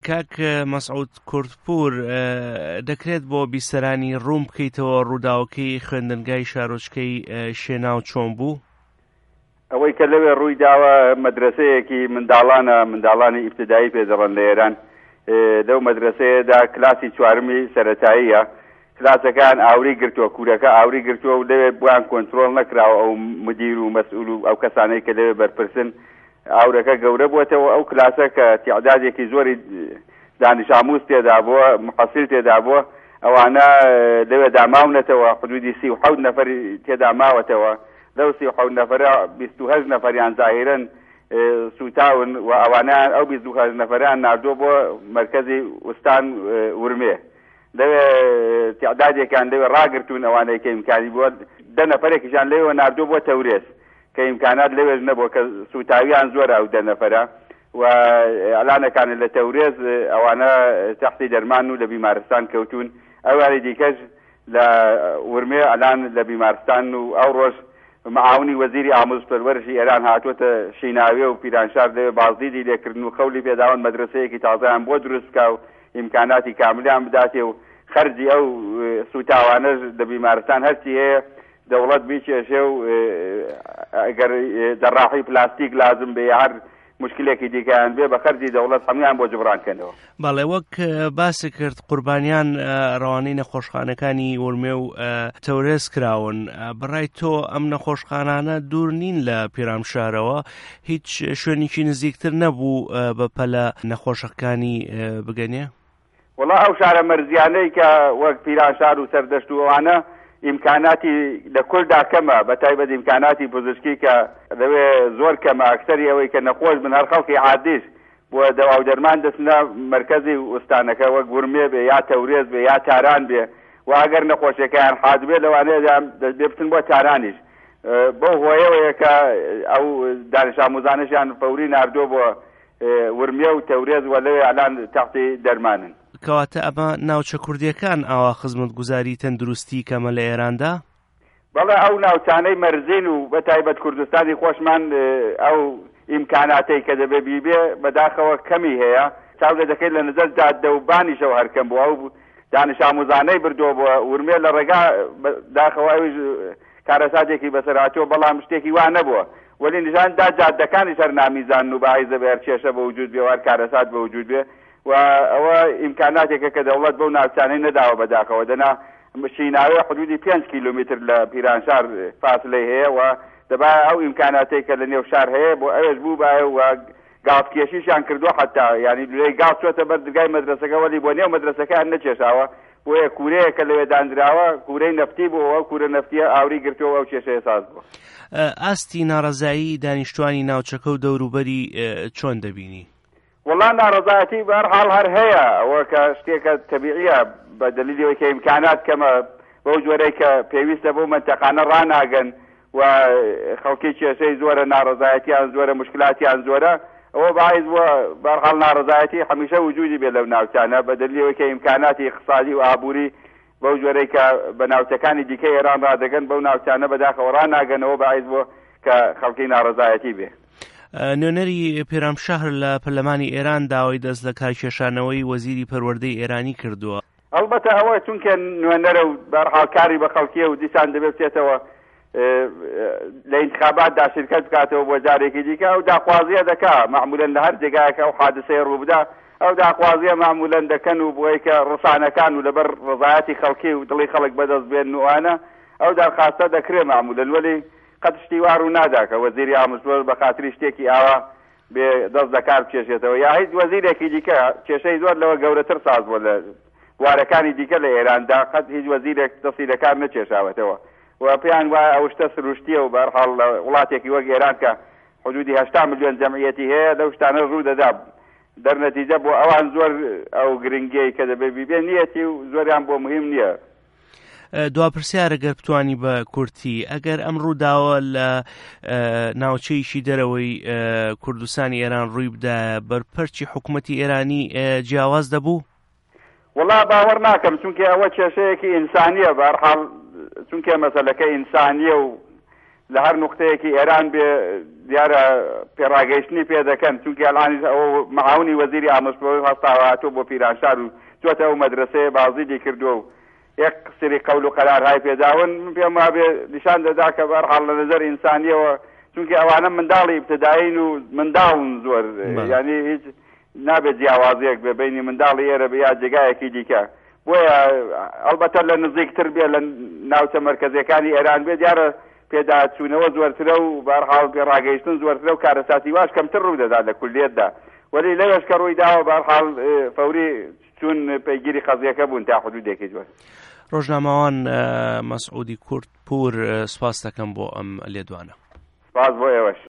کاک مەسعود کوردپور دەکرێت بۆ بیسەرانی ڕوون بکەیتەوە ڕووداوەکەی خوێندنگای شارۆچکەی شێناو چۆن بوو؟ ئەوەی کە لەوێ ڕووی داوە مەدرسەیەکی منداڵانی ئیبتیدایی پێدەڕەن لە ئێران. لەو مەدرسەیەدا کلاسی چوارمی سەرەتاییە. کلاسەکان ئاوری گرتووە، کورەکە ئاوری گرتووە و لەوێ بویان کۆنترۆڵ نەکراوە ئەو مدیر و مەسئول و ئەو کەسانەی کە لەوێ بەرپرسن. ئاورەکە گەورە بووەتەوە. ئەو کلاسە کە تعدادێکی زۆری دانش ئاموز تێدا بووە، محەسیل تێدا بووە، ئەوانە لەوێ داماونەتەوە. حدودی 37 نەفەر تێدا ماوەتەوە. لەو 37 نەفەرە 28 نەفەریان زاهیرەن سوتاون و ئەوانیان ئەو 28 نەفەریان ناردووە بۆ مەرکەزی وستان ورمێ. لەوێ تعدادێکیان لەوێ ڕاگرتوون ئەوانەی کە ئیمکانی بووە. 10 نەفەرێکیشان لەوێ ناردووە بۆ تەورێز کە ئیمکانات لەوێژ نەبووە کە سوتاویان زۆرە ئەو 10 نەفەرە و ئەلانەکانە لە تەورێز ئەوانە تەحتی دەرمان و لە بیمارستان کەوتون. ئەوانی دیکەش لە ورمێ ئەلان لە بیمارستان و ئەو ڕۆژ معاونی وەزیری ئامۆژپەروەرشی ئێران هاتووەتە شیناوێ و پیرانشار لەوێ بازدیدی لێکردن و خەولی پێداون مەدرسەیەکی تازەیان بۆ دروست بکا و ئیمکاناتی کاملیان بداتێ و خەرجی ئەو سوتاوانەش لە بیمارستان هەرچی هەیە دەوڵەت بیکێشێ و ئەگەر جەراحی پلاستیک لازم بێ هەر مشکلێکی دیکەیان بێ بە خەرجی دەوڵەت هەمویان بۆ جبرانکەنەوە. بەڵێ وەک باسی کرد قوربانیان ڕەوانەی نەخۆشخانەکانی ورمێ و تەورێز کراون. بەڕای تۆ ئەم نەخۆشخانانە دوور نین لە پیرامشارەوە، هیچ شوێنێکی نزیکتر نەبوو بە پەلە نەخۆشەکانی بگەنێ؟ وەڵا ئەو شارە مەرزیانەی کە وەک پیرانشار و سەردەشت و ئەوانە ئیمکاناتی لە کوردا کەمە، بەتایبەت ئیمکاناتی پزیشکی کە لەوێ زۆر کەمە. ئەکسەری ئەوەی کە نەخۆش بن هەر خەڵکی عادیش بۆ دەوا و دەرمان دەچنە مەرکەزی وستانەکە وەک ورمێ بێ یا تەورێز بێ یا تاران بێ و ئەگەر نەخۆشیەکەیان حاد بێ لەوانەیە دەبێ بچن بۆ تارانیش. بۆ هۆیەوەیە کە ئەو دانش ئامۆزانەشیان فەوری ناردووە بۆ ورمێ و تەورێز و لەوێ ئەلان تەحتی دەرمانن. کەواتە ئەمە ناوچە کوردیەکان ئاوا خزمەتگوزاری تەندروستی کەمە لە ئێراندا؟ بەڵێ ئەو ناوچانەی مەرزین و بەتایبەت کوردستانی خۆشمان ئەو ئیمکاناتەی کە دەبێ بیبێ بەداخەوە کەمی هەیە. چاو لە دەکەیت لە نزەر دادەوبانیشەوە هەرکەم بووە و دانش ئامۆزانەی بردووە بۆ ورمێ لە ڕێگا داخەوە ئەویش کارەساتێکی بەسەرهاتووە بەڵام شتێکی وا نەبووە. وەلی نیشاندا جادەکانی سەر نامیزان و بەعیزە بێ هەرچێشە بە وجود بێ و هەر کارەسات بە وجود بێ و ئەوە ئیمکاناتێکە کە دەوڵەت بەو ناوچانەی نەداوە بەداخەوە. دەنا شیناوێ حدودی 5 کیلومتر لە پیرانشار فاصلەی هەیە و دەبا ئەو ئیمکاناتێک کە لە نێو شار هەیە بۆ ئەوێش بوو باە و گاڵکێشیشان کردووە حتا یعنی لێی گاڵ چۆتە بەر دگای مەدرسەکە وەلی بۆ نێو مەدرسەکان نەچێشاوە بۆیە کوورەیە کە لەوێ دانراوە کوورەی نەفتی بووەوە کوورە نەفتیە ئاوری گرتووە ئەو کێشەیە ساز بووە. ئاستی ناڕەزایی دانیشتوانی ناوچەکە و دەوروبەری چۆن دەبینی؟ وەڵا ناڕەزایەتی بەهەرحاڵ هەر هەیە، ئەوە کە شتێکە تەبیعیە بە دەلیلەوەی کە ئیمکانات کەمە بەو جۆرەی کە پێویستە بۆ منتەقانە ڕاناگەن و خەڵکی کێشەی زۆرە، ناڕەزایەتیان زۆرە، مشکلاتیان زۆرە، ئەوە باعث بووە بەهەرحاڵ ناڕەزایەتی هەمیشە وجودی بێ لەو ناوچانە بە دەلیلەوەی کە ئیمکاناتی اقتصادی و ئابووری بەو جۆرەی کە بە ناوچەکانی دیکەی ئێران ڕادەگەن بەو ناوچانە بەداخەوە ڕاناگەنەوە باعث بووە کە خەڵکی ناڕەزایەتی بێ. نوێنەری پیرامشار لە پەرلەمانی ئێران داوای دەست لە کارکێشانەوەی وەزیری پەروەردەی ئێرانی کردووە. ئەلبەتە ئەوە چونکە نوێنەرە و بەهەرحاڵ کاری بە خەڵکیە و دیسان دەبێت بچێتەوە لە انتخاباتدا شرکەت بکاتەوە بۆ جارێکی دیکە ئەو داخوازیە دەکا معمولاً لە هەر جێگایەکە ئەو حادسەیە ڕووبدا ئەو داخوازیە معمولاً دەکەن و بۆی کە ڕسانەکان و لەبەر ڕزایەتی خەڵکی و دڵی خەڵک بەدەست بێن وانە ئەو دەرخاستە دەکرێت معمولاً وەلی قەت شتی وار و ناداکە وەزیری ئامۆژپەروەر بە خاتری شتێکی ئاوا بێ دەست دەکار بکێشێتەوە یا هیچ وەزیرێکی دیکە کێشەی زۆر لەوە گەورەتر ساز بووە لە بوارەکانی دیکە لە ئێراندا قەت هیچ وەزیرێک دەستی لەکار نەکێشاوەتەوە و پێیان وایە ئەو شتە سروشتیە و بەهەرحاڵ لە وڵاتێکی وەک ئێران کە حدودی 80 ملیۆن جەمعیەتی هەیە لەو شتانە ڕوو دەدا دەرنەتیجە بۆ ئەوان زۆر ئەو گرنگیەی کە دەبێ بیبێ نیەتی و زۆریان بۆ مهم نییە. دواپرسیارە گەر بتوانی بە کورتی ئەگەر ئەم ڕووداوە لە ناوچەیشی دەرەوەی کوردستانی ئێران ڕووی بدایە بەرپەرچی حکوومەتی ئێرانی جیاواز دەبوو؟ وەڵا باوەڕ ناکەم چونکە ئەوە کێشەیەکی ئینسانیە بەهەرحاڵ چونکە مەسەلەکە ئینسانیە و لە هەر نقطەیەکی ئێران بێ دیارە پێڕاگەیشتنی پێ دەکەن چونکە ئەڵانی ئەو معاونی وەزیری ئامۆژگاریی هەستاوە هاتووە بۆ پیرانشار و چۆتە ئەو مەدرسەیە بازیلی کردووە و یەک سری قەول و قەرارهای پێداون پێم وابێ نیشان دەدا کە بەرحاڵ لە نەزەر ئینسانیەوە چونکە ئەوانە منداڵی ابتدایین و منداڵن زۆر یعنی هیچ نابێت جیاوازیەک بێ بینی منداڵی ئێرە بە یا جێگایەکی دیکە بۆیە ئەڵبەتە لە نزیکتر بێ لە ناوچە مەرکەزیەکانی ئێران بێ دیارە پێداچوونەوە زۆرترە و بەرحاڵ پێڕاگەیشتن زۆرترە و کارەساتی واش کەمتر ڕوو دەدا لە کولیەتدا وەلی لەوێش کە ڕووی داوە بەرحاڵ فەوری چون پەیگیری قەزیەکە بوون تا حدودێکی جوان. ڕۆژنامەوان مەسعودی کورد پور سپاس دەکەم بۆ ئەم لێدوانە. سپاس بۆ ئێوەش.